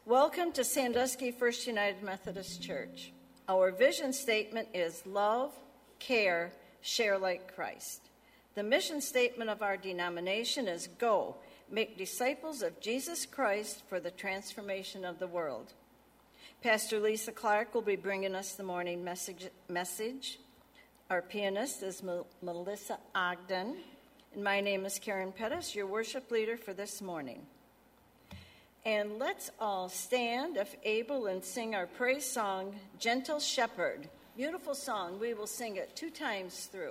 Welcome to Sandusky First United Methodist Church. Our vision statement is love, care, share like Christ. The mission statement of our denomination is go, make disciples of Jesus Christ for the transformation of the world. Pastor Lisa Clark will be bringing us the morning message. Our pianist is Melissa Ogden, and my name is Karen Pettis, your worship leader for this morning. And let's all stand, if able, and sing our praise song, Gentle Shepherd. Beautiful song. We will sing it 2 times through.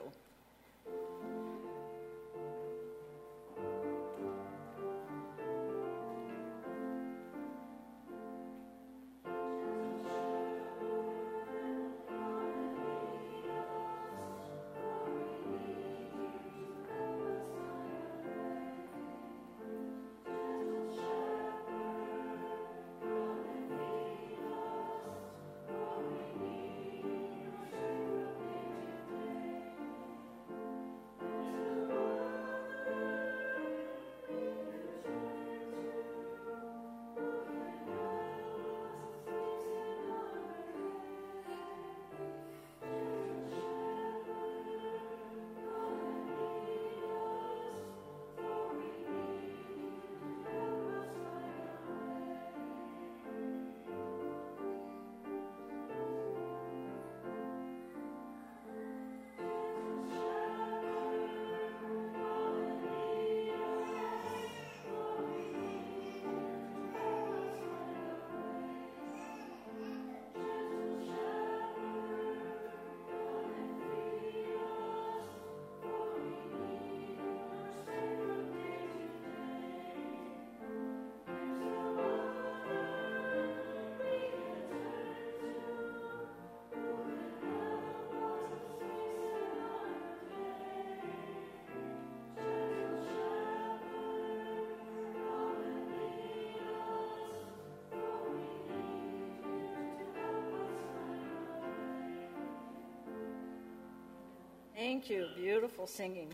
Thank you. Beautiful singing.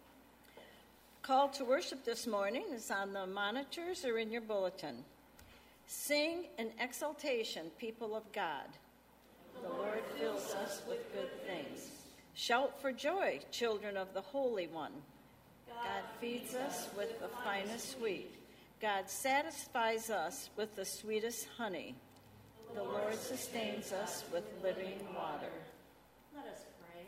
Call to worship this morning is on the monitors or in your bulletin. Sing in exaltation, people of God. The Lord fills us with good things. Shout for joy, children of the Holy One. God feeds us with the finest wheat. God satisfies us with the sweetest honey. The Lord sustains us with living water. Let us pray.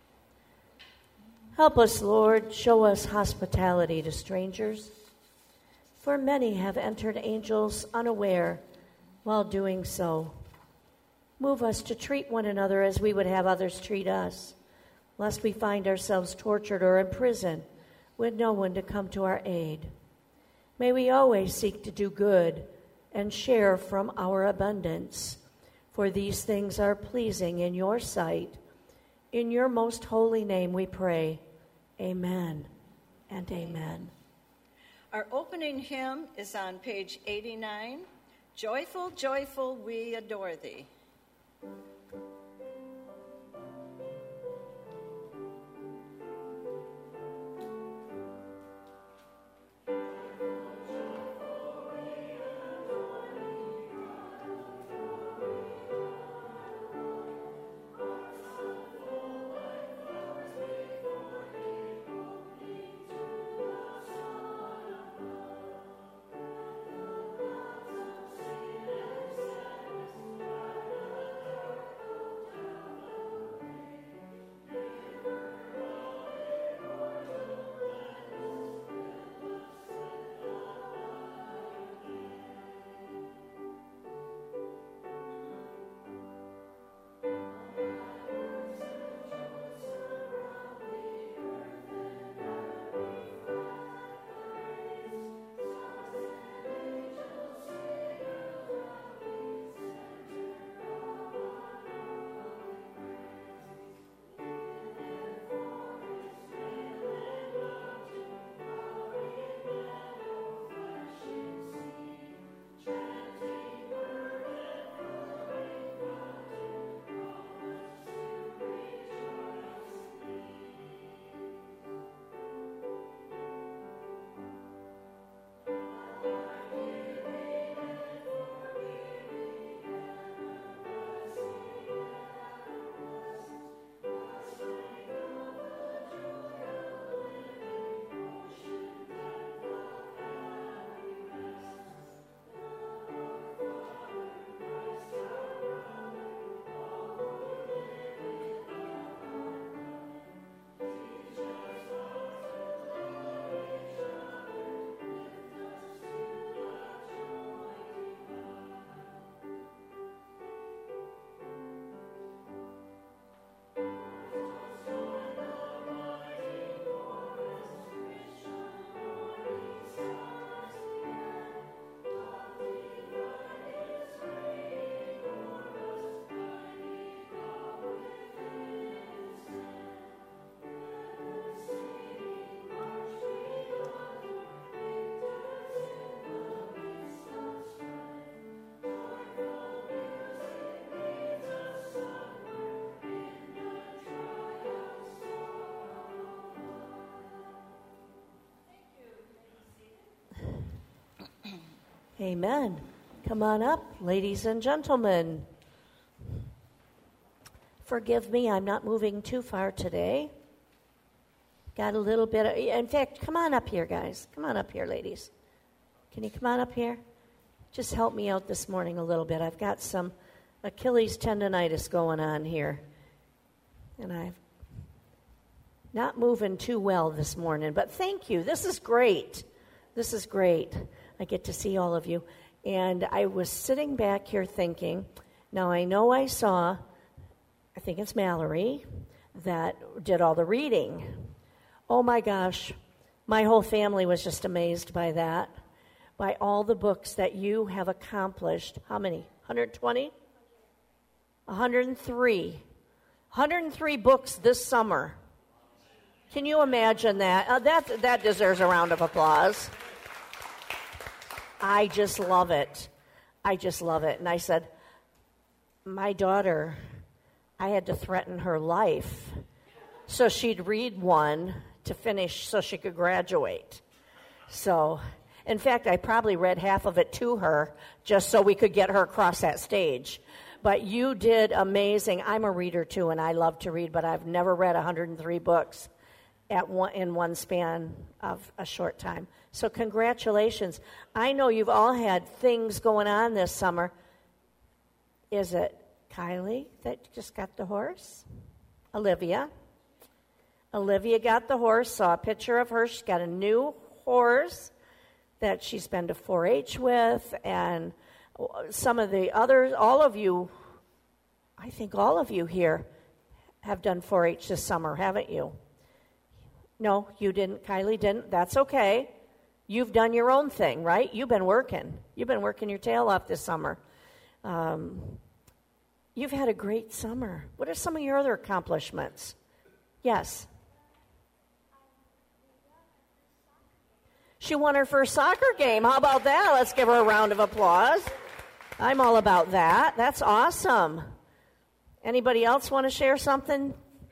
Help us, Lord. Show us hospitality to strangers. For many have entered angels unaware while doing so. Move us to treat one another as we would have others treat us, lest we find ourselves tortured or imprisoned with no one to come to our aid. May we always seek to do good and share from our abundance, for these things are pleasing in your sight. In your most holy name we pray. Amen and amen. Our opening hymn is on page 89. Joyful, joyful, we adore thee. Amen. Come on up, ladies and gentlemen. Forgive me, I'm not moving too far today. Got a little bit of, in fact, come on up here, guys. Come on up here, ladies. Can you come on up here? Just help me out this morning a little bit. I've got some Achilles tendonitis going on here. And I'm not moving too well this morning. But thank you. This is great. This is great. I get to see all of you. And I was sitting back here thinking, now I know I saw, I think it's Mallory, that did all the reading. Oh my gosh, my whole family was just amazed by that, by all the books that you have accomplished. How many? 120? 103. 103 books this summer. Can you imagine that? That deserves a round of applause. I just love it. I just love it. And I said, my daughter, I had to threaten her life so she'd read one to finish so she could graduate. So, in fact, I probably read half of it to her just so we could get her across that stage. But you did amazing. I'm a reader, too, and I love to read, but I've never read 103 books in one span of a short time. So congratulations. I know you've all had things going on this summer. Is it Kylie that just got the horse? Olivia got the horse, saw a picture of her. She's got a new horse that she's been to 4-H with, and some of the others, all of you, I think all of you here have done 4-H this summer, haven't you? No, you didn't. Kylie didn't. That's okay. You've done your own thing, right? You've been working. You've been working your tail off this summer. You've had a great summer. What are some of your other accomplishments? Yes. She won her first soccer game. How about that? Let's give her a round of applause. I'm all about that. That's awesome. Anybody else want to share something?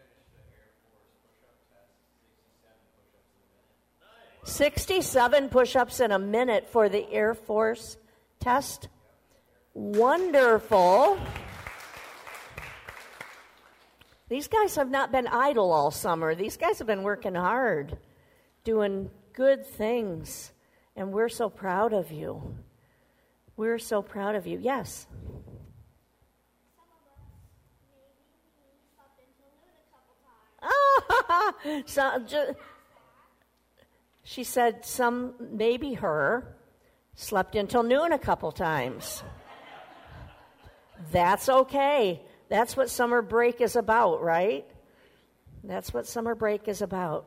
67 push-ups in a minute for the Air Force test. Wonderful. These guys have not been idle all summer. These guys have been working hard, doing good things, and we're so proud of you. We're so proud of you. Yes? She said some, maybe her, slept until noon a couple times. That's okay. That's what summer break is about, right? That's what summer break is about.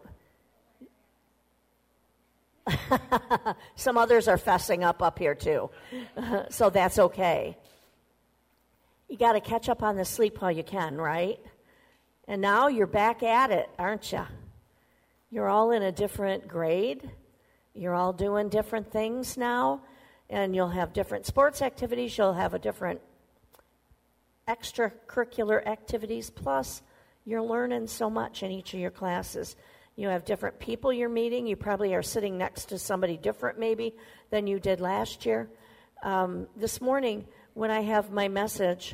Some others are fessing up here too. So that's okay. You got to catch up on the sleep while you can, right? And now you're back at it, aren't you? You're all in a different grade. You're all doing different things now. And you'll have different sports activities. You'll have a different extracurricular activities. Plus, you're learning so much in each of your classes. You have different people you're meeting. You probably are sitting next to somebody different maybe than you did last year. This morning, when I have my message,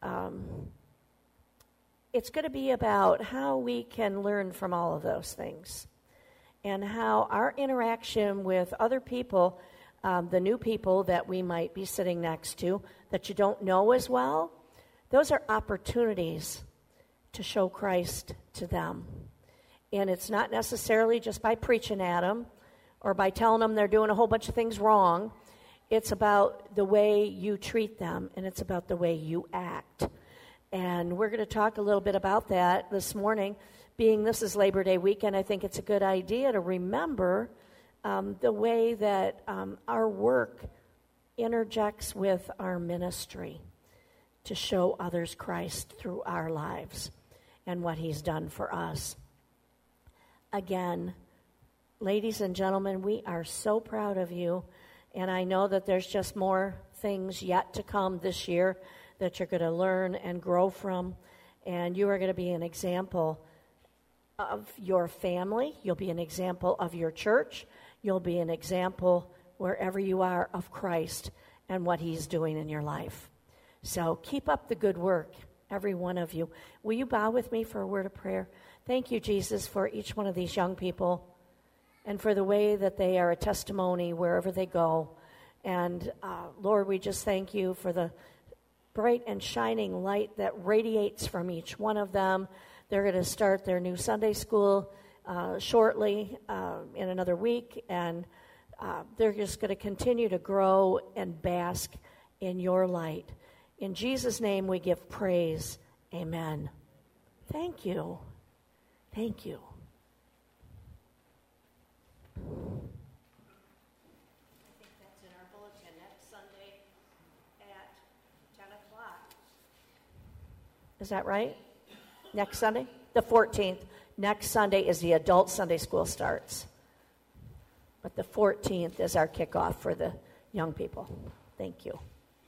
it's going to be about how we can learn from all of those things and how our interaction with other people, the new people that we might be sitting next to that you don't know as well, those are opportunities to show Christ to them. And it's not necessarily just by preaching at them or by telling them they're doing a whole bunch of things wrong. It's about the way you treat them, and it's about the way you act. And we're going to talk a little bit about that this morning. Being this is Labor Day weekend, I think it's a good idea to remember the way that our work interjects with our ministry to show others Christ through our lives and what he's done for us. Again, ladies and gentlemen, we are so proud of you, and I know that there's just more things yet to come this year that you're going to learn and grow from, and you are going to be an example of your family. You'll be an example of your church. You'll be an example wherever you are of Christ and what he's doing in your life. So keep up the good work, every one of you. Will you bow with me for a word of prayer? Thank you, Jesus, for each one of these young people and for the way that they are a testimony wherever they go. And Lord, we just thank you for the bright and shining light that radiates from each one of them. They're going to start their new Sunday school shortly, in another week, and they're just going to continue to grow and bask in your light. In Jesus' name we give praise. Amen. Thank you. Thank you. I think that's in our bulletin next Sunday at 10 o'clock. Is that right? Next Sunday? The 14th. Next Sunday is the adult Sunday school starts. But the 14th is our kickoff for the young people. Thank you.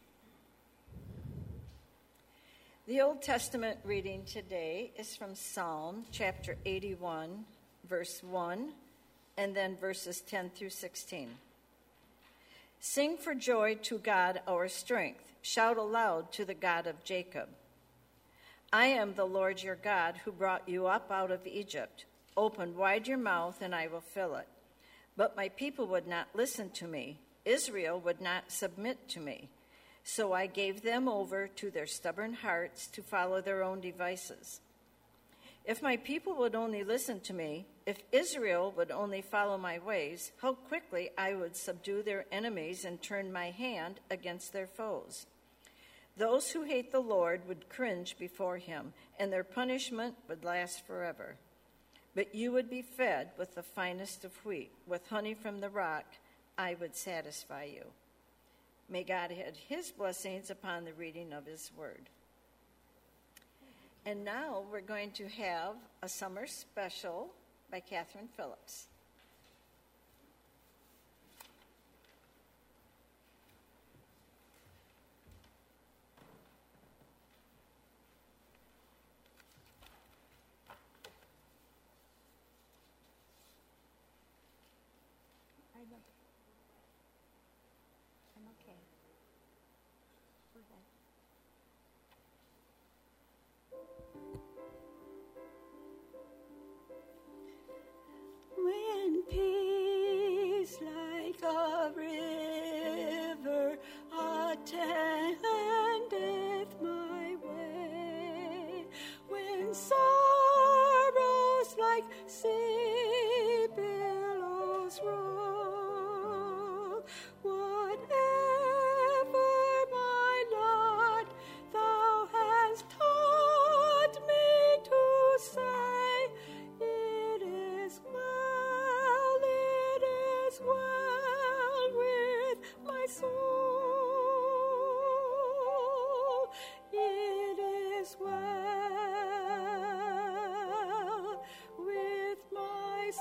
The Old Testament reading today is from Psalm chapter 81, verse 1, and then verses 10 through 16. Sing for joy to God our strength. Shout aloud to the God of Jacob. I am the Lord your God who brought you up out of Egypt. Open wide your mouth and I will fill it. But my people would not listen to me. Israel would not submit to me. So I gave them over to their stubborn hearts to follow their own devices. If my people would only listen to me, if Israel would only follow my ways, how quickly I would subdue their enemies and turn my hand against their foes. Those who hate the Lord would cringe before him, and their punishment would last forever. But you would be fed with the finest of wheat, with honey from the rock, I would satisfy you. May God add his blessings upon the reading of his word. And now we're going to have a summer special by Catherine Phillips. I'm okay. Go ahead. When peace like a river attendeth my way, when sorrows like sea billows roll, whatever my lot thou hast taught me to say, it is well with my soul. It is well with my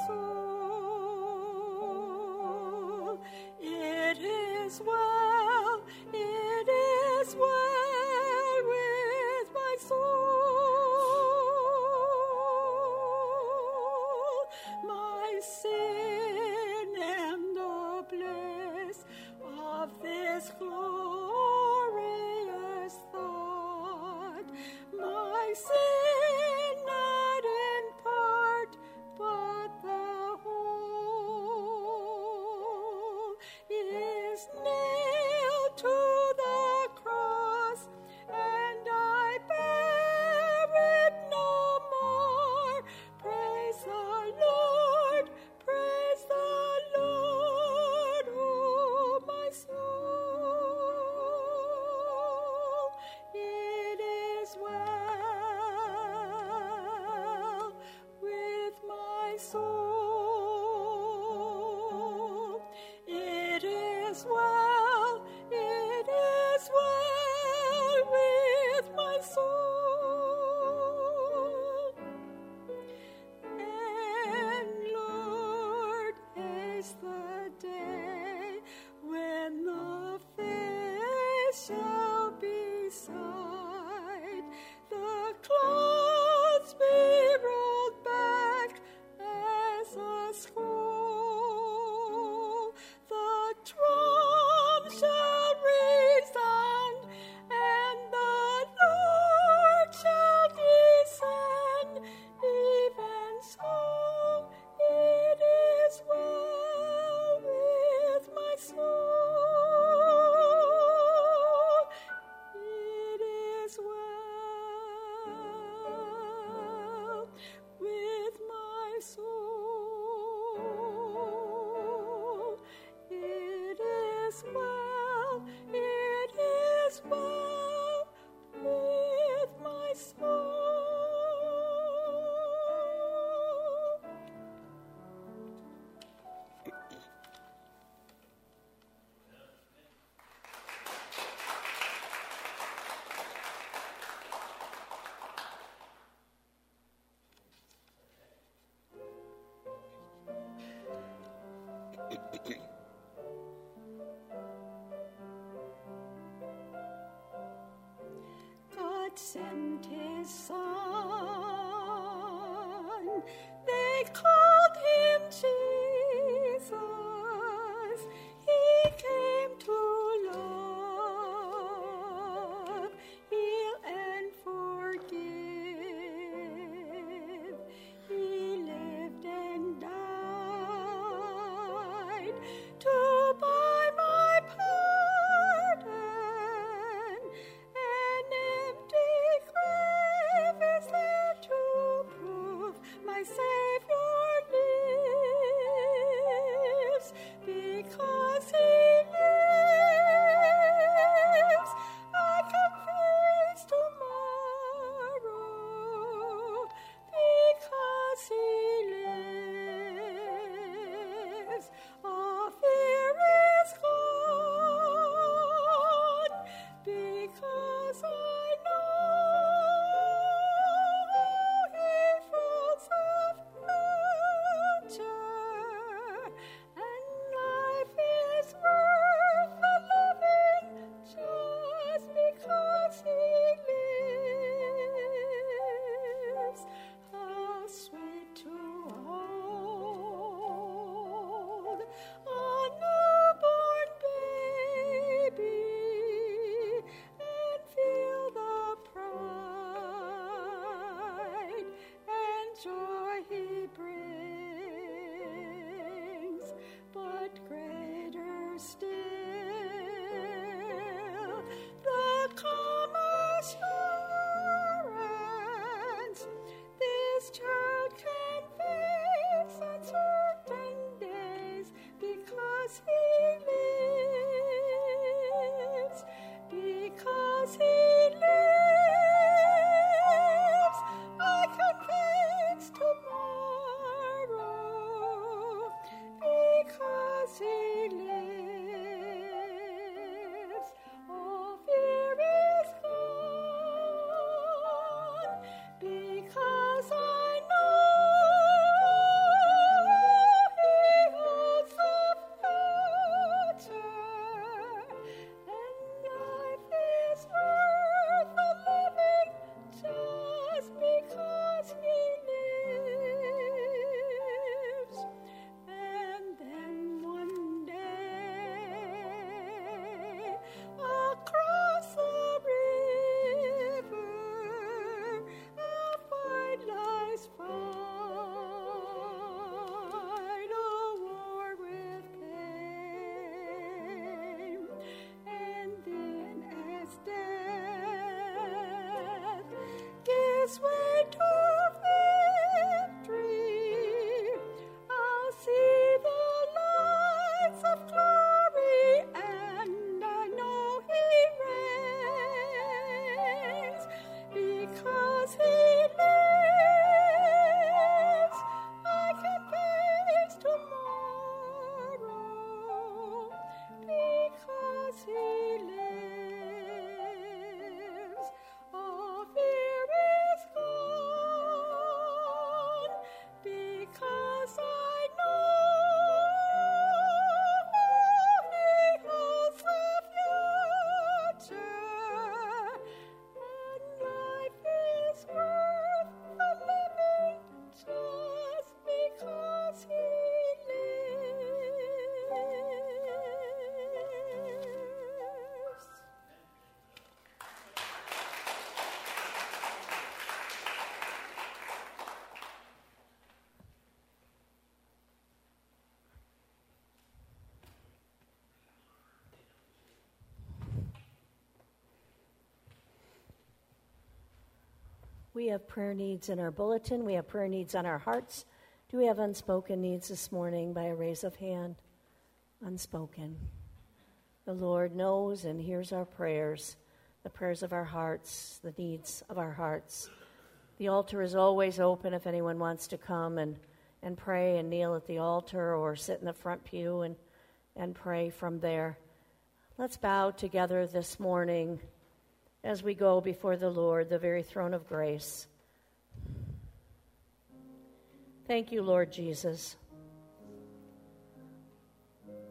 soul. It is well with my soul. My sin and the bliss of this glorious thought, my sin not in part, but the whole, is nailed to the cross, and I bear it no more. Praise the Lord, praise the Lord, oh my soul. It is well with my soul. It is well with my soul. And Lord, haste the day when the face shall be sight, the clouds be rolled back as a scroll, the God sent his Son. They called him Jesus. He came to love, heal, and forgive. He lived and died to buy my pardon. An empty grave is there to prove my Savior lives. Because he lives, I can face tomorrow. Because he lives, all fear is gone. Because I know he fills the future, and life is worth the living just because he lives. How sweet to hold a newborn baby and feel the pride and joy he brings, but greater still, the calm assurance this child can face uncertain days because he lives. Because he lives, I can face tomorrow. Because he lives, all fear is gone. Because I know he holds the future, and life is worth the living just because he lives. And then one day, across the river, a fight lies fight, a war with pain. And then as death gives way to victory, I'll see the lights of glory, and I know he reigns. Because he lives, I can face tomorrow. Because he lives, all fear is gone. Because I know he holds the future, and life is worth the living just because he lives. We have prayer needs in our bulletin. We have prayer needs on our hearts. Do we have unspoken needs this morning by a raise of hand? Unspoken. The Lord knows and hears our prayers, the prayers of our hearts, the needs of our hearts. The altar is always open if anyone wants to come and pray and kneel at the altar or sit in the front pew and pray from there. Let's bow together this morning as we go before the Lord, the very throne of grace. Thank you, Lord Jesus.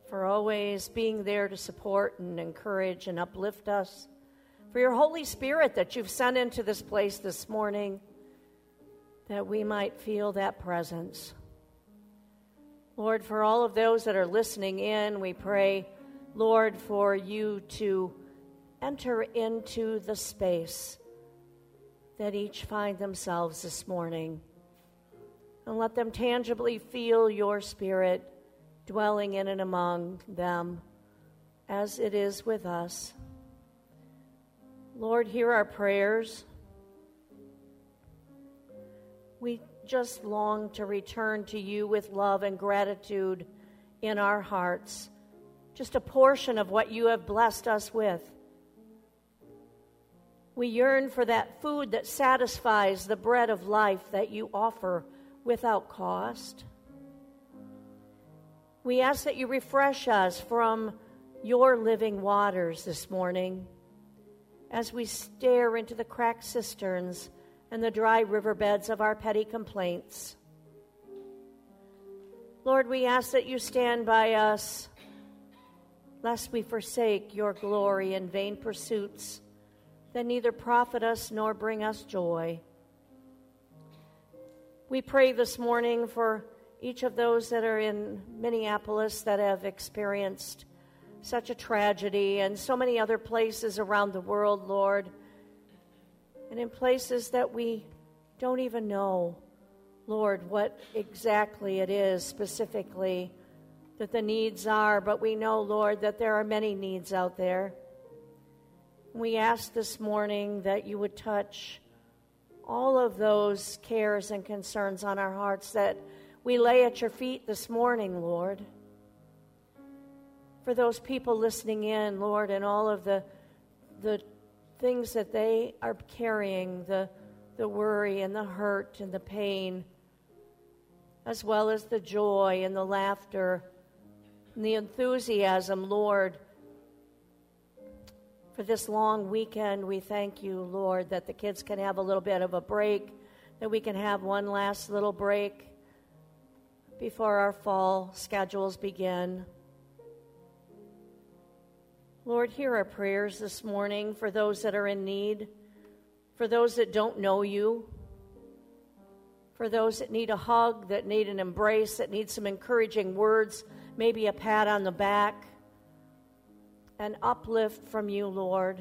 for always being there to support and encourage and uplift us, for your Holy Spirit that you've sent into this place this morning, that we might feel that presence. Lord, for all of those that are listening in, we pray, Lord, for you to enter into the space that each find themselves this morning, and let them tangibly feel your Spirit dwelling in and among them as it is with us. Lord, hear our prayers. We just long to return to you with love and gratitude in our hearts, just a portion of what you have blessed us with. We yearn for that food that satisfies, the bread of life that you offer without cost. We ask that you refresh us from your living waters this morning as we stare into the cracked cisterns and the dry riverbeds of our petty complaints. Lord, we ask that you stand by us, lest we forsake your glory in vain pursuits that neither profit us nor bring us joy. We pray this morning for each of those that are in Minneapolis that have experienced such a tragedy, and so many other places around the world, Lord, and in places that we don't even know, Lord, what exactly it is specifically that the needs are, but we know, Lord, that there are many needs out there. We ask this morning that you would touch all of those cares and concerns on our hearts that we lay at your feet this morning, Lord. For those people listening in, Lord, and all of the things that they are carrying, the worry and the hurt and the pain, as well as the joy and the laughter and the enthusiasm, Lord. For this long weekend, we thank you, Lord, that the kids can have a little bit of a break, that we can have one last little break before our fall schedules begin. Lord, hear our prayers this morning for those that are in need, for those that don't know you, for those that need a hug, that need an embrace, that need some encouraging words, maybe a pat on the back, an uplift from you, Lord.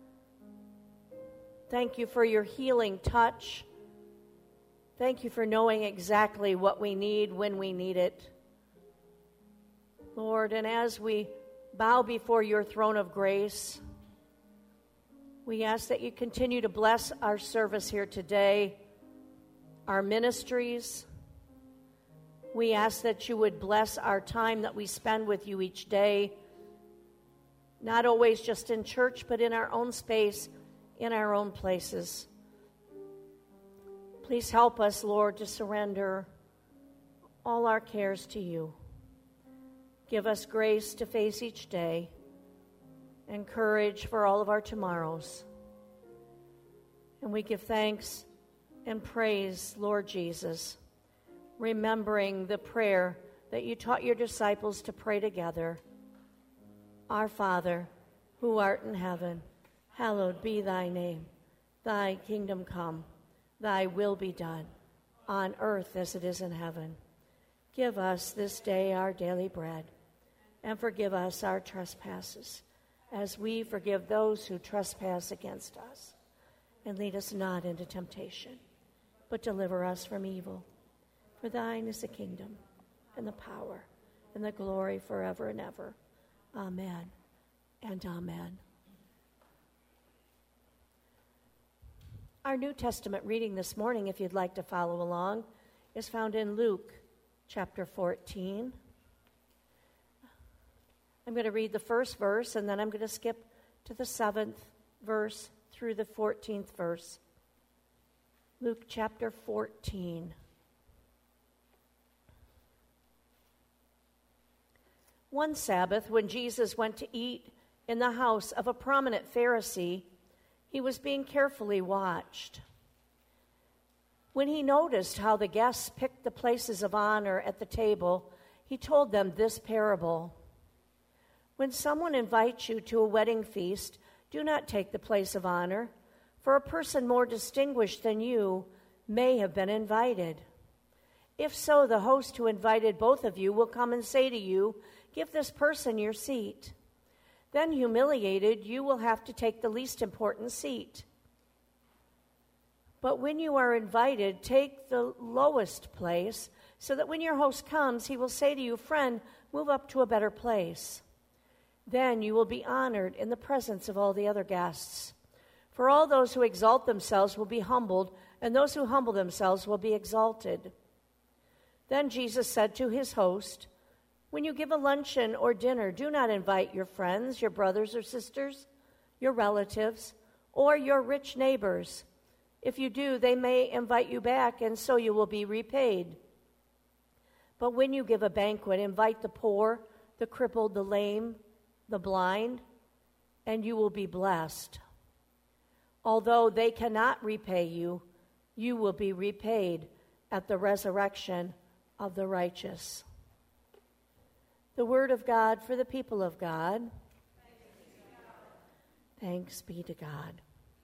Thank you for your healing touch. Thank you for knowing exactly what we need when we need it. Lord, and as we bow before your throne of grace, we ask that you continue to bless our service here today, our ministries. We ask that you would bless our time that we spend with you each day, not always just in church, but in our own space, in our own places. Please help us, Lord, to surrender all our cares to you. Give us grace to face each day and courage for all of our tomorrows. And we give thanks and praise, Lord Jesus, remembering the prayer that you taught your disciples to pray together. Our Father, who art in heaven, hallowed be thy name. Thy kingdom come, thy will be done, on earth as it is in heaven. Give us this day our daily bread, and forgive us our trespasses, as we forgive those who trespass against us. And lead us not into temptation, but deliver us from evil. For thine is the kingdom, and the power, and the glory forever and ever. Amen and amen. Our New Testament reading this morning, if you'd like to follow along, is found in Luke chapter 14. I'm going to read the first verse, and then I'm going to skip to the 7th verse through the 14th verse. Luke chapter 14. One Sabbath, when Jesus went to eat in the house of a prominent Pharisee, he was being carefully watched. When he noticed how the guests picked the places of honor at the table, he told them this parable. When someone invites you to a wedding feast, do not take the place of honor, for a person more distinguished than you may have been invited. If so, the host who invited both of you will come and say to you, "Give this person your seat." Then, humiliated, you will have to take the least important seat. But when you are invited, take the lowest place, so that when your host comes, he will say to you, "Friend, move up to a better place." Then you will be honored in the presence of all the other guests. For all those who exalt themselves will be humbled, and those who humble themselves will be exalted. Then Jesus said to his host, "When you give a luncheon or dinner, do not invite your friends, your brothers or sisters, your relatives, or your rich neighbors. If you do, they may invite you back, and so you will be repaid. But when you give a banquet, invite the poor, the crippled, the lame, the blind, and you will be blessed. Although they cannot repay you, you will be repaid at the resurrection of the righteous." The word of God for the people of God. Thanks be to God.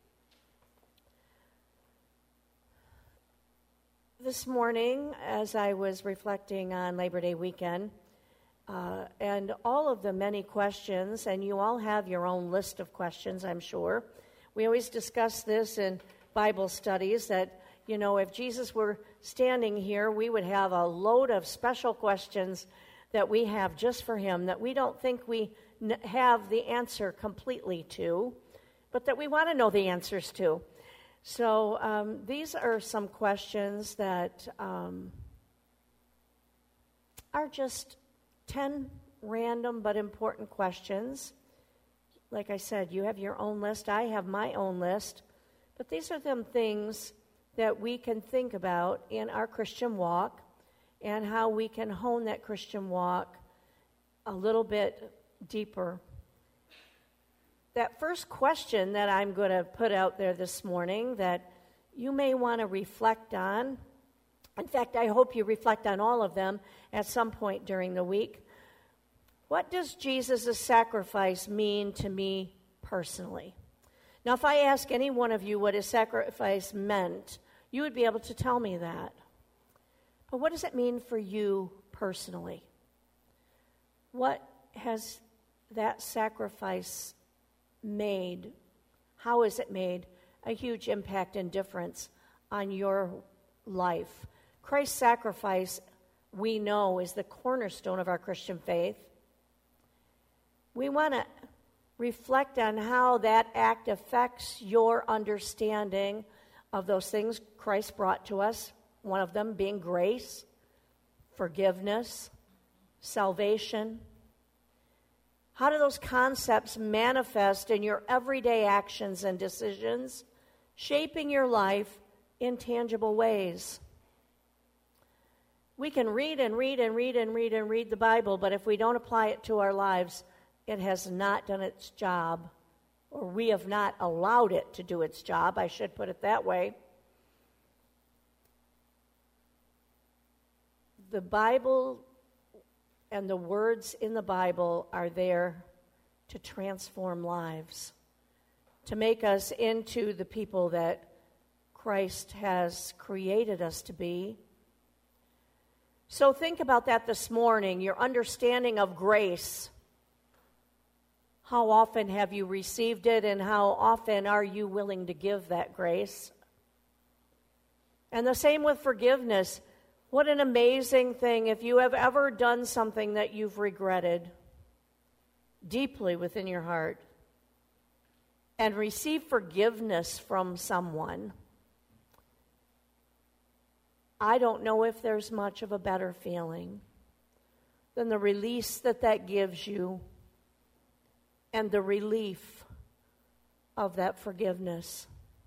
This morning, as I was reflecting on Labor Day weekend, and all of the many questions, and you all have your own list of questions, I'm sure. We always discuss this in Bible studies that, if Jesus were standing here, we would have a load of special questions that we have just for him that we don't think we have the answer completely to, but that we want to know the answers to. So these are some questions that are just 10 random but important questions. Like I said, you have your own list. I have my own list. But these are them things that we can think about in our Christian walk and how we can hone that Christian walk a little bit deeper. That first question that I'm going to put out there this morning that you may want to reflect on, in fact, I hope you reflect on all of them at some point during the week. What does Jesus' sacrifice mean to me personally? Now, if I ask any one of you what his sacrifice meant, you would be able to tell me that. But what does it mean for you personally? What has that sacrifice made? How has it made a huge impact and difference on your life? Christ's sacrifice, we know, is the cornerstone of our Christian faith. We want to reflect on how that act affects your understanding of those things Christ brought to us, one of them being grace, forgiveness, salvation. How do those concepts manifest in your everyday actions and decisions, shaping your life in tangible ways? We can read and read and read and read and read the Bible, but if we don't apply it to our lives, it has not done its job, or we have not allowed it to do its job, I should put it that way. The Bible and the words in the Bible are there to transform lives, to make us into the people that Christ has created us to be. So think about that this morning, your understanding of grace. How often have you received it, and how often are you willing to give that grace? And the same with forgiveness. What an amazing thing if you have ever done something that you've regretted deeply within your heart and receive forgiveness from someone. I don't know if there's much of a better feeling than the release that gives you and the relief of that forgiveness.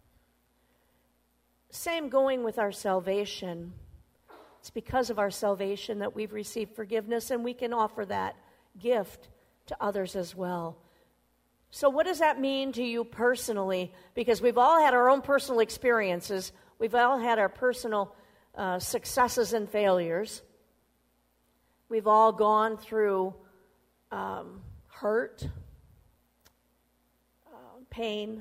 Same going with our salvation. It's because of our salvation that we've received forgiveness, and we can offer that gift to others as well. So what does that mean to you personally? Because we've all had our own personal experiences. We've all had our personal successes and failures. We've all gone through hurt, pain.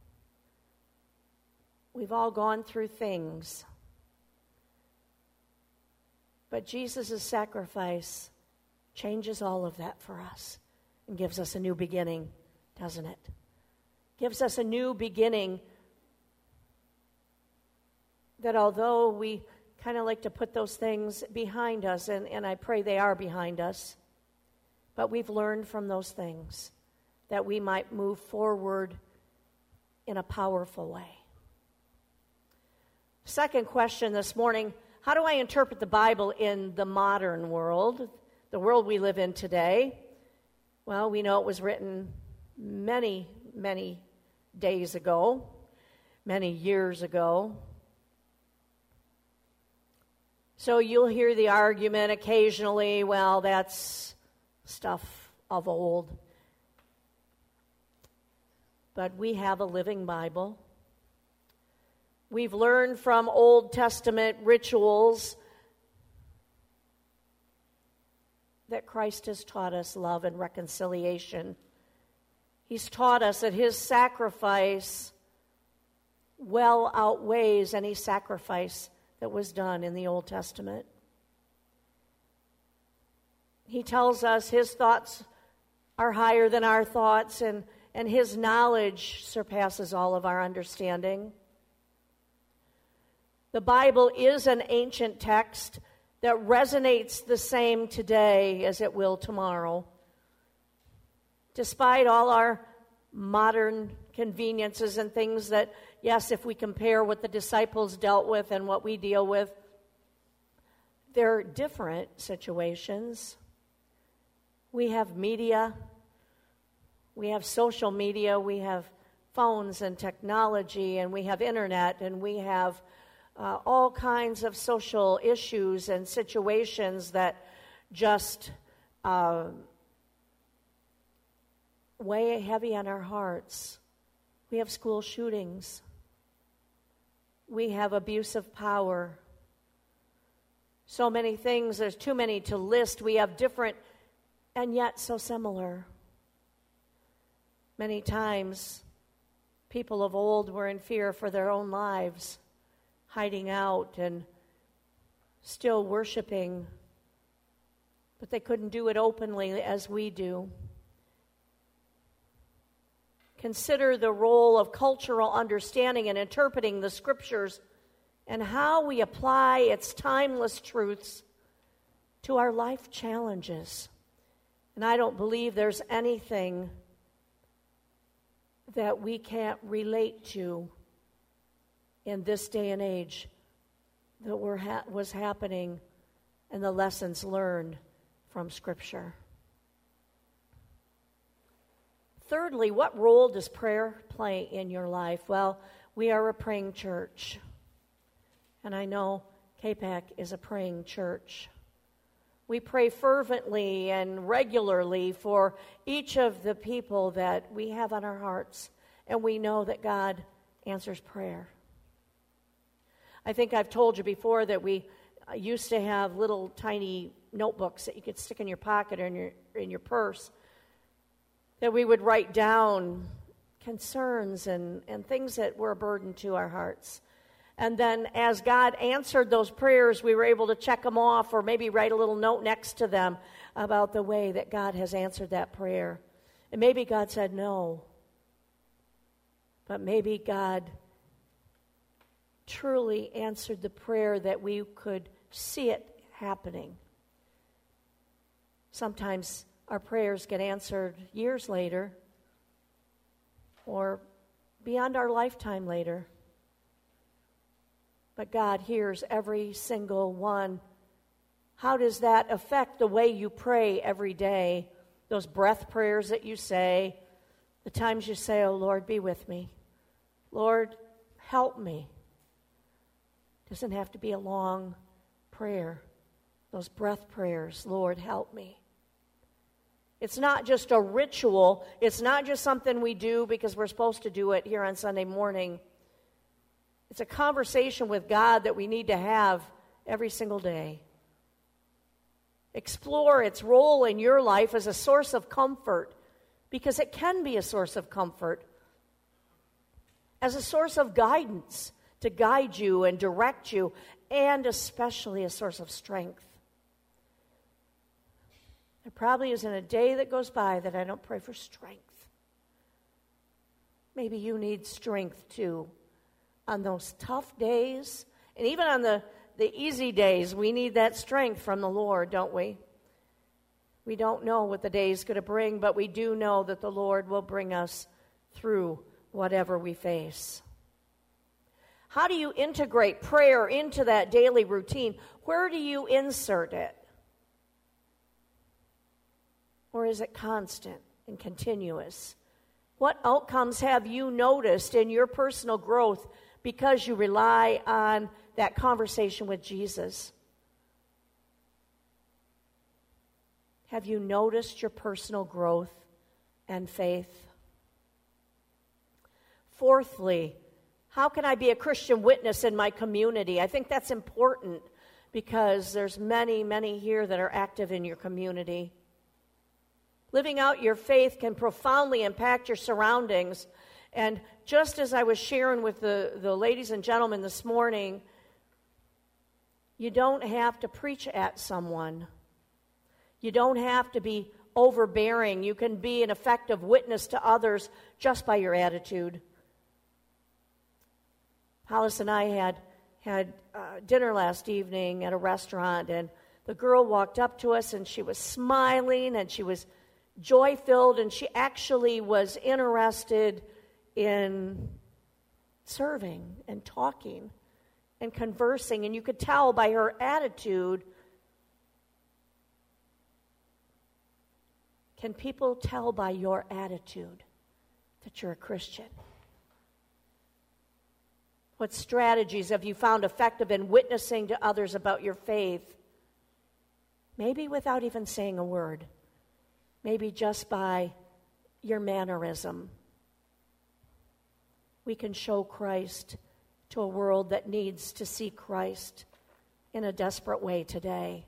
We've all gone through things. But Jesus' sacrifice changes all of that for us and gives us a new beginning, doesn't it? Gives us a new beginning that although we kind of like to put those things behind us, and I pray they are behind us, but we've learned from those things that we might move forward in a powerful way. Second question this morning, how do I interpret the Bible in the modern world, the world we live in today? Well, we know it was written many, many days ago, many years ago. So you'll hear the argument occasionally, well, that's stuff of old. But we have a living Bible. We've learned from Old Testament rituals that Christ has taught us love and reconciliation. He's taught us that his sacrifice well outweighs any sacrifice that was done in the Old Testament. He tells us his thoughts are higher than our thoughts, and his knowledge surpasses all of our understanding. The Bible is an ancient text that resonates the same today as it will tomorrow. Despite all our modern conveniences and things that, yes, if we compare what the disciples dealt with and what we deal with, they're different situations. We have media, we have social media, we have phones and technology, and we have internet, and we have all kinds of social issues and situations that just weigh heavy on our hearts. We have school shootings. We have abuse of power. So many things, there's too many to list. We have different and yet so similar. Many times, people of old were in fear for their own lives, hiding out and still worshiping, but they couldn't do it openly as we do. Consider the role of cultural understanding and interpreting the Scriptures and how we apply its timeless truths to our life challenges. And I don't believe there's anything that we can't relate to in this day and age that was happening and the lessons learned from Scripture. Thirdly, what role does prayer play in your life? Well, we are a praying church. And I know KPAC is a praying church. We pray fervently and regularly for each of the people that we have on our hearts, and we know that God answers prayer. I think I've told you before that we used to have little tiny notebooks that you could stick in your pocket or in your purse, that we would write down concerns and things that were a burden to our hearts. And then as God answered those prayers, we were able to check them off or maybe write a little note next to them about the way that God has answered that prayer. And maybe God said no, but maybe God truly answered the prayer that we could see it happening. Sometimes our prayers get answered years later or beyond our lifetime later. But God hears every single one. How does that affect the way you pray every day? Those breath prayers that you say, the times you say, "Oh Lord, be with me. Lord, help me." Doesn't have to be a long prayer. Those breath prayers, "Lord, help me." It's not just a ritual. It's not just something we do because we're supposed to do it here on Sunday morning. It's a conversation with God that we need to have every single day. Explore its role in your life as a source of comfort because it can be a source of comfort, as a source of guidance to guide you and direct you, and especially a source of strength. There probably isn't a day that goes by that I don't pray for strength. Maybe you need strength too. On those tough days, and even on the easy days, we need that strength from the Lord, don't we? We don't know what the day is going to bring, but we do know that the Lord will bring us through whatever we face. How do you integrate prayer into that daily routine? Where do you insert it? Or is it constant and continuous? What outcomes have you noticed in your personal growth because you rely on that conversation with Jesus? Have you noticed your personal growth and faith? Fourthly, how can I be a Christian witness in my community? I think that's important because there's many, many here that are active in your community. Living out your faith can profoundly impact your surroundings. And just as I was sharing with the ladies and gentlemen this morning, you don't have to preach at someone. You don't have to be overbearing. You can be an effective witness to others just by your attitude. Hollis and I had dinner last evening at a restaurant, and the girl walked up to us, and she was smiling, and she was joy-filled, and she actually was interested in serving and talking and conversing, and you could tell by her attitude. Can people tell by your attitude that you're a Christian? What strategies have you found effective in witnessing to others about your faith? Maybe without even saying a word. Maybe just by your mannerism. We can show Christ to a world that needs to see Christ in a desperate way today.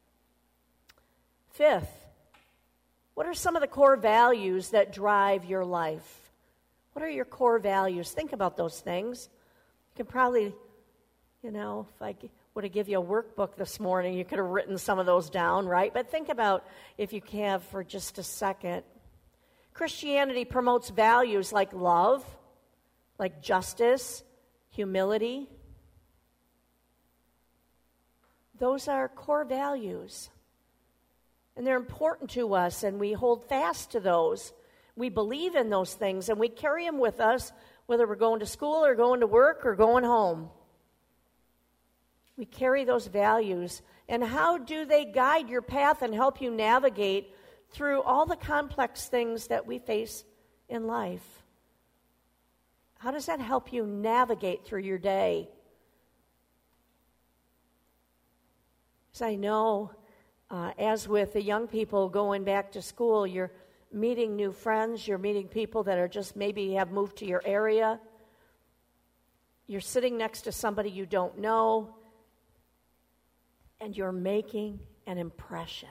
Fifth, what are some of the core values that drive your life? What are your core values? Think about those things. You can probably, if I would have given you a workbook this morning, you could have written some of those down, right? But think about, if you can, for just a second. Christianity promotes values like love, like justice, humility. Those are core values. And they're important to us, and we hold fast to those. We believe in those things, and we carry them with us, whether we're going to school or going to work or going home. We carry those values. And how do they guide your path and help you navigate through all the complex things that we face in life? How does that help you navigate through your day? As I know, as with the young people going back to school, you're meeting new friends, you're meeting people that are just maybe have moved to your area. You're sitting next to somebody you don't know, and you're making an impression.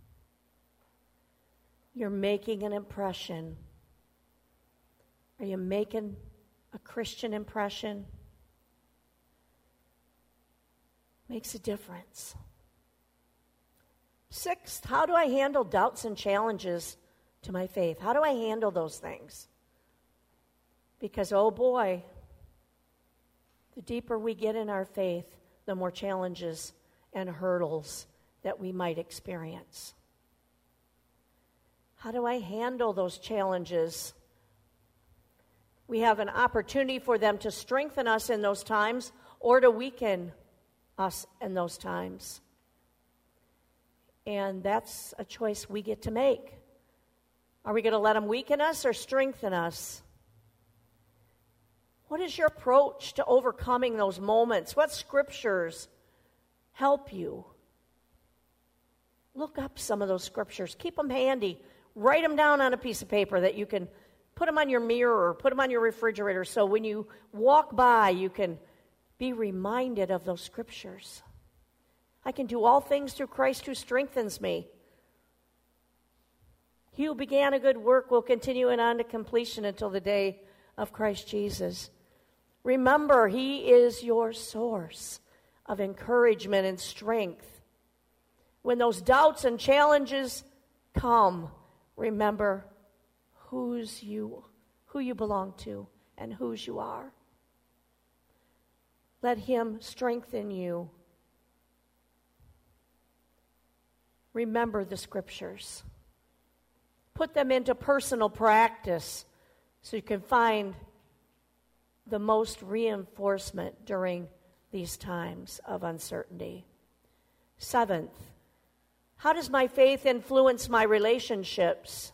You're making an impression. Are you making a Christian impression? Makes a difference. Sixth, how do I handle doubts and challenges to my faith? How do I handle those things? Because, oh boy, the deeper we get in our faith, the more challenges and hurdles that we might experience. How do I handle those challenges? We have an opportunity for them to strengthen us in those times or to weaken us in those times. And that's a choice we get to make. Are we going to let them weaken us or strengthen us? What is your approach to overcoming those moments? What scriptures help you? Look up some of those scriptures. Keep them handy. Write them down on a piece of paper that you can put them on your mirror or put them on your refrigerator so when you walk by, you can be reminded of those scriptures. I can do all things through Christ who strengthens me. He who began a good work will continue it on to completion until the day of Christ Jesus. Remember, He is your source of encouragement and strength. When those doubts and challenges come, remember who you belong to and whose you are. Let Him strengthen you. Remember the Scriptures. Put them into personal practice so you can find the most reinforcement during these times of uncertainty. Seventh, how does my faith influence my relationships?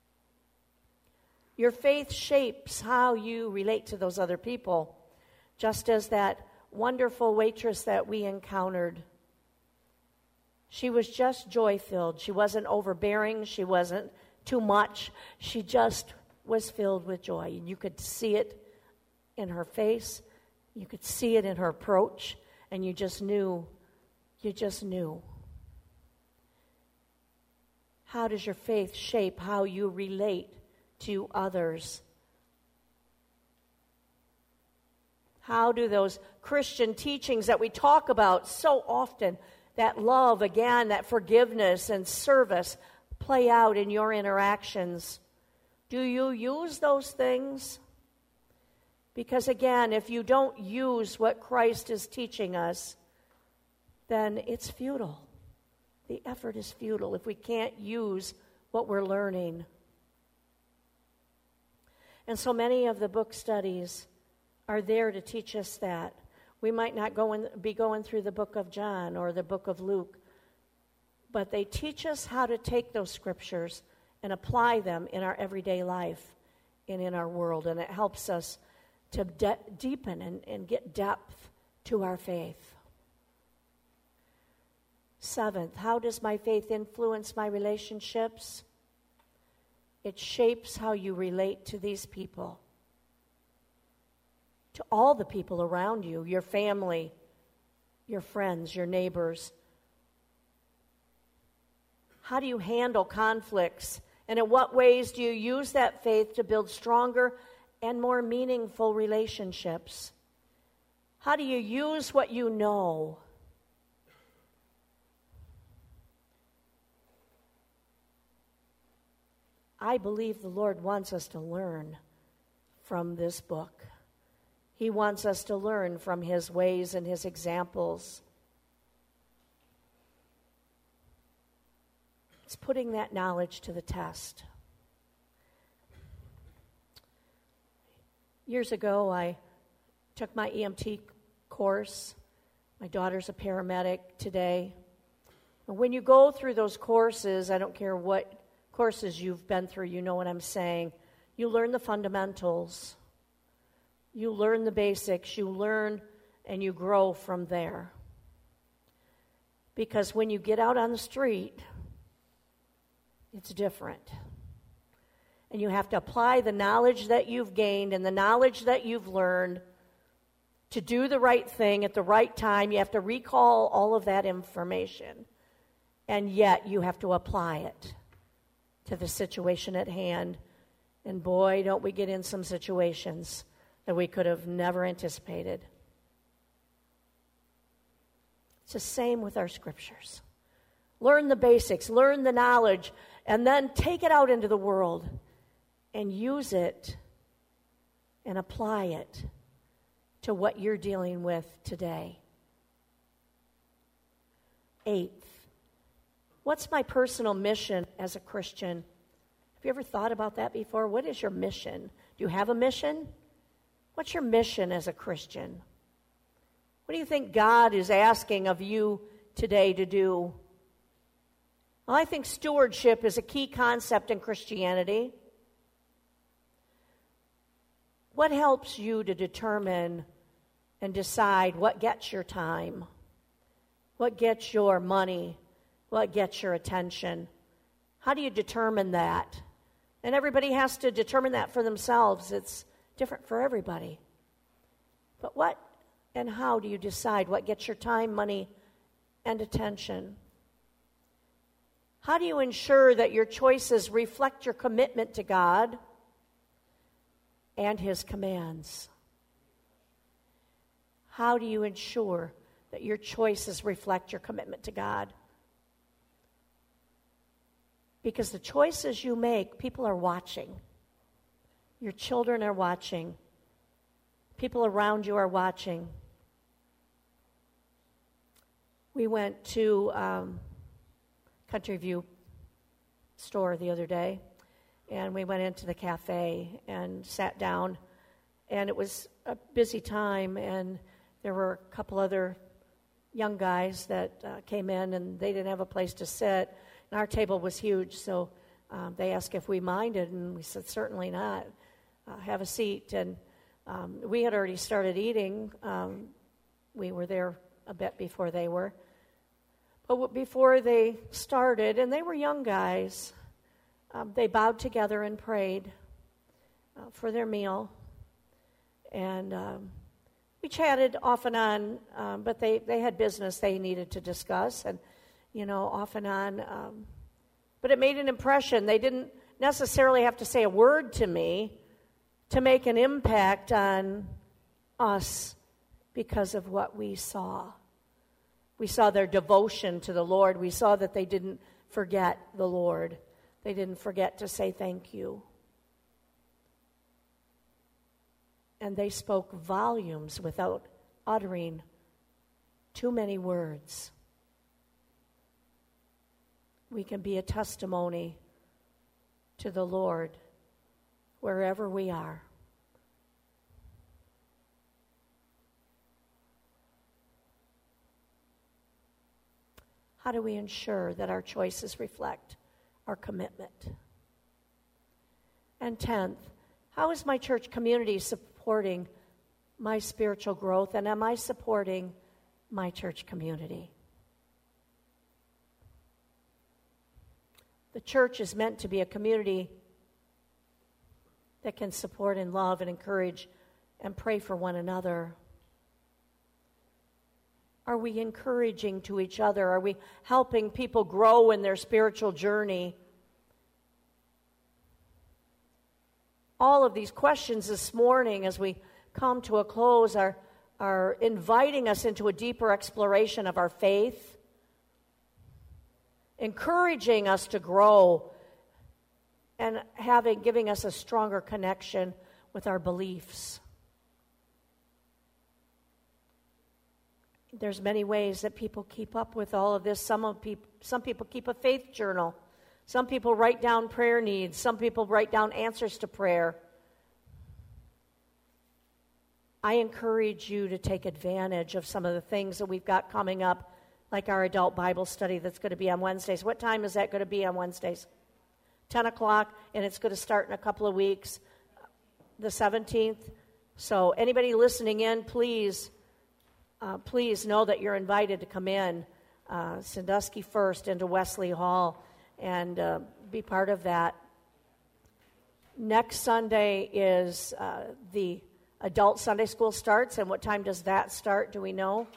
Your faith shapes how you relate to those other people, just as that wonderful waitress that we encountered. She was just joy-filled. She wasn't overbearing. She wasn't too much. She just was filled with joy. And you could see it in her face. You could see it in her approach. And you just knew. How does your faith shape how you relate to others? How do those Christian teachings that we talk about so often, that love, again, that forgiveness and service, play out in your interactions? Do you use those things? Because again, if you don't use what Christ is teaching us, then it's futile. The effort is futile if we can't use what we're learning. And so many of the book studies are there to teach us that. We might not be going through the book of John or the book of Luke, but they teach us how to take those scriptures and apply them in our everyday life and in our world. And it helps us to deepen and get depth to our faith. Seventh, how does my faith influence my relationships? It shapes how you relate to these people, to all the people around you, your family, your friends, your neighbors. How do you handle conflicts? And in what ways do you use that faith to build stronger and more meaningful relationships? How do you use what you know? I believe the Lord wants us to learn from this book. He wants us to learn from His ways and His examples. It's putting that knowledge to the test. Years ago, I took my EMT course. My daughter's a paramedic today. And when you go through those courses, I don't care what courses you've been through, you know what I'm saying. You learn the fundamentals. You learn the basics. You learn and you grow from there. Because when you get out on the street, it's different. And you have to apply the knowledge that you've gained and the knowledge that you've learned to do the right thing at the right time. You have to recall all of that information. And yet you have to apply it to the situation at hand. And boy, don't we get in some situations that we could have never anticipated. It's the same with our scriptures. Learn the basics, learn the knowledge, and then take it out into the world and use it and apply it to what you're dealing with today. Eighth, what's my personal mission as a Christian? Have you ever thought about that before? What is your mission? Do you have a mission? What's your mission as a Christian? What do you think God is asking of you today to do? Well, I think stewardship is a key concept in Christianity. What helps you to determine and decide what gets your time? What gets your money? What gets your attention? How do you determine that? And everybody has to determine that for themselves. It's different for everybody. But what and how do you decide what gets your time, money, and attention? How do you ensure that your choices reflect your commitment to God and His commands? How do you ensure that your choices reflect your commitment to God? Because the choices you make, people are watching. Your children are watching. People around you are watching. We went to Country View store the other day, and we went into the cafe and sat down, and it was a busy time, and there were a couple other young guys that came in, and they didn't have a place to sit, and our table was huge, so they asked if we minded, and we said, certainly not. Have a seat, and we had already started eating. We were there a bit before they were. But before they started, and they were young guys, they bowed together and prayed for their meal. And we chatted off and on, but they had business they needed to discuss, and, off and on. But it made an impression. They didn't necessarily have to say a word to me to make an impact on us because of what we saw. We saw their devotion to the Lord. We saw that they didn't forget the Lord. They didn't forget to say thank you. And they spoke volumes without uttering too many words. We can be a testimony to the Lord wherever we are. How do we ensure that our choices reflect our commitment? And 10th, how is my church community supporting my spiritual growth, and am I supporting my church community? The church is meant to be a community that can support and love and encourage and pray for one another. Are we encouraging to each other? Are we helping people grow in their spiritual journey? All of these questions this morning as we come to a close are inviting us into a deeper exploration of our faith, encouraging us to grow, and giving us a stronger connection with our beliefs. There's many ways that people keep up with all of this. Some people keep a faith journal. Some people write down prayer needs. Some people write down answers to prayer. I encourage you to take advantage of some of the things that we've got coming up, like our adult Bible study that's going to be on Wednesdays. What time is that going to be on Wednesdays? 10 o'clock, and it's going to start in a couple of weeks, the 17th. So anybody listening in, please know that you're invited to come in Sandusky First into Wesley Hall and be part of that. Next Sunday is the adult Sunday school starts, and what time does that start? Do we know?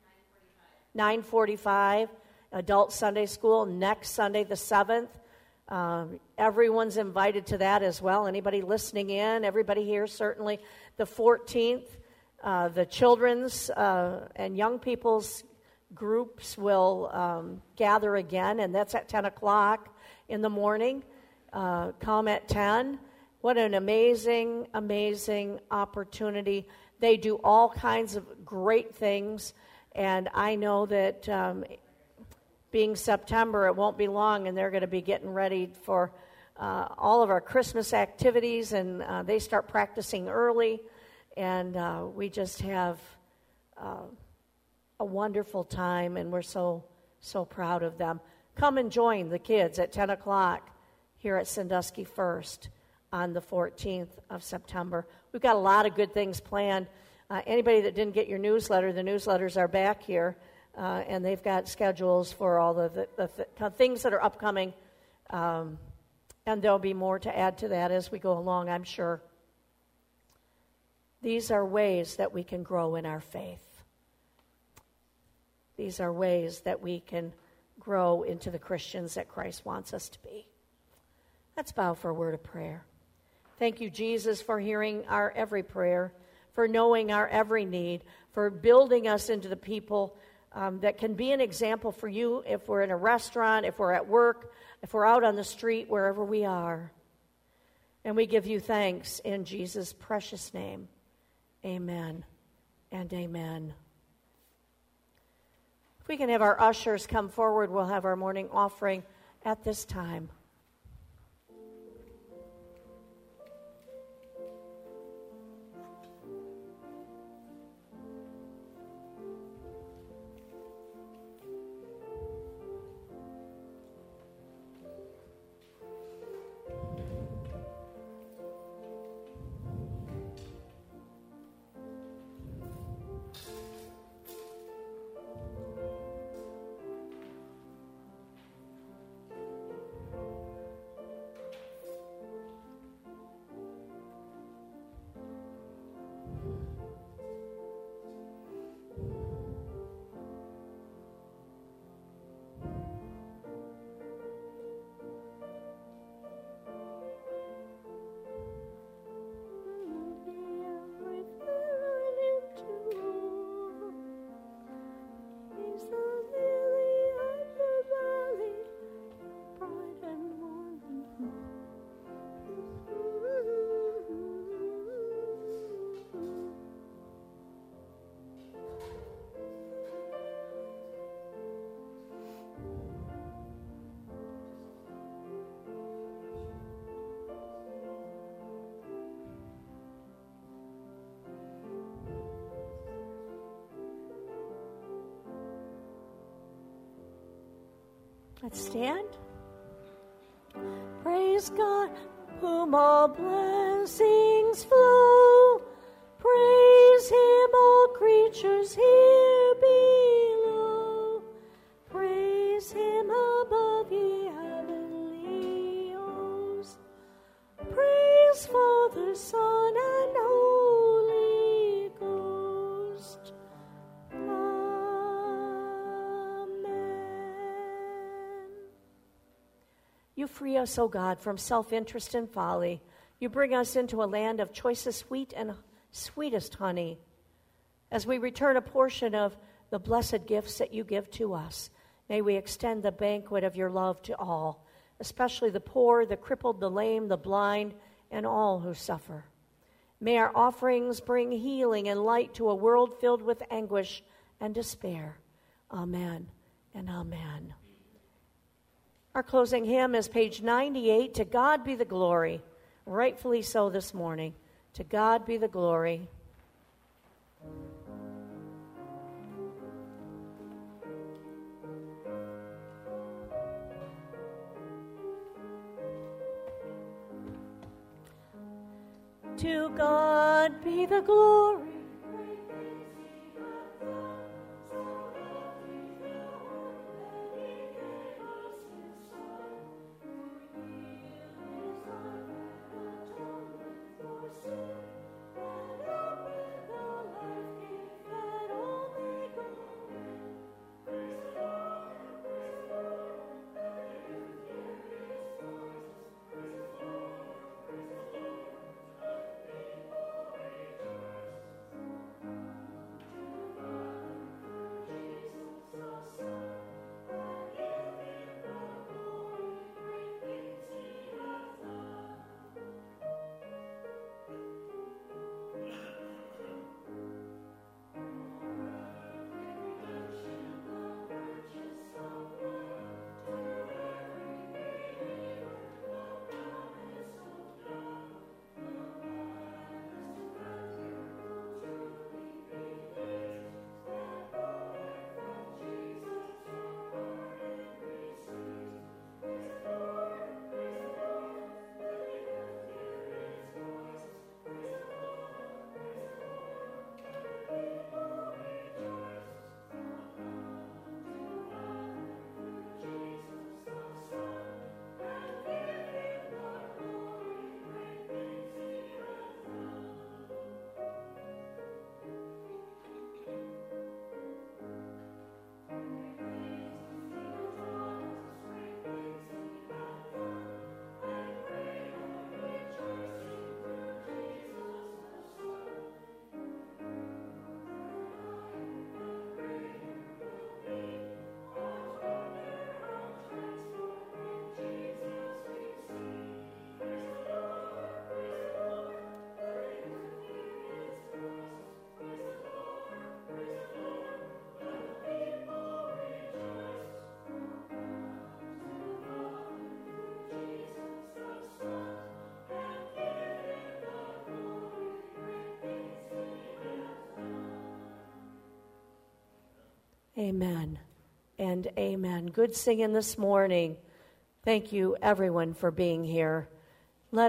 9:45. Adult Sunday school next Sunday, the 7th. Everyone's invited to that as well. Anybody listening in, everybody here, certainly. The 14th, the children's and young people's groups will gather again, and that's at 10 o'clock in the morning. Come at 10. What an amazing, amazing opportunity. They do all kinds of great things, and I know that being September, it won't be long, and they're going to be getting ready for all of our Christmas activities, and they start practicing early, and we just have a wonderful time, and we're so proud of them. Come and join the kids at 10 o'clock here at Sandusky First on the 14th of September. We've got a lot of good things planned. Anybody that didn't get your newsletter, the newsletters are back here. And they've got schedules for all the things that are upcoming. And there'll be more to add to that as we go along, I'm sure. These are ways that we can grow in our faith. These are ways that we can grow into the Christians that Christ wants us to be. Let's bow for a word of prayer. Thank you, Jesus, for hearing our every prayer, for knowing our every need, for building us into the people that can be an example for you if we're in a restaurant, if we're at work, if we're out on the street, wherever we are. And we give you thanks in Jesus' precious name. Amen and amen. If we can have our ushers come forward, we'll have our morning offering at this time. Let's stand. Praise God, whom all blessings flow. Praise Him, all creatures here below. Praise Him above, ye heavenly hosts. Praise Father, Son, and Holy Ghost. You free us, O God, from self-interest and folly. You bring us into a land of choicest wheat and sweetest honey. As we return a portion of the blessed gifts that you give to us, may we extend the banquet of your love to all, especially the poor, the crippled, the lame, the blind, and all who suffer. May our offerings bring healing and light to a world filled with anguish and despair. Amen and amen. Our closing hymn is page 98, To God Be the Glory. Rightfully so this morning. To God be the glory. To God be the glory. Amen and amen. Good singing this morning. Thank you, everyone, for being here. Let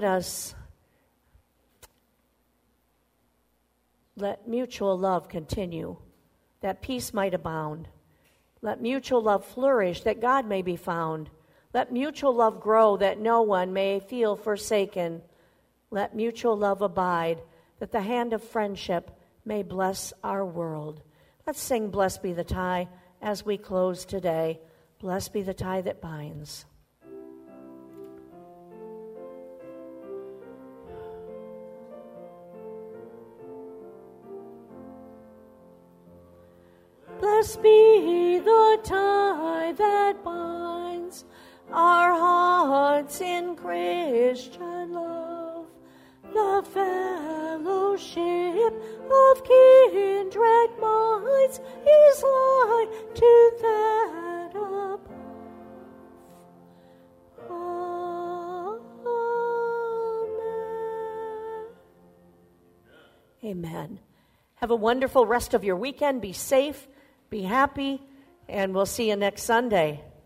mutual love continue, that peace might abound. Let mutual love flourish, that God may be found. Let mutual love grow, that no one may feel forsaken. Let mutual love abide, that the hand of friendship may bless our world. Let's sing Blessed Be the Tie as we close today. Blessed be the tie that binds. Blessed be the tie that binds our hearts in Christian love, the fellowship of kindred minds is like to that above. Amen. Amen. Have a wonderful rest of your weekend. Be safe, be happy, and we'll see you next Sunday.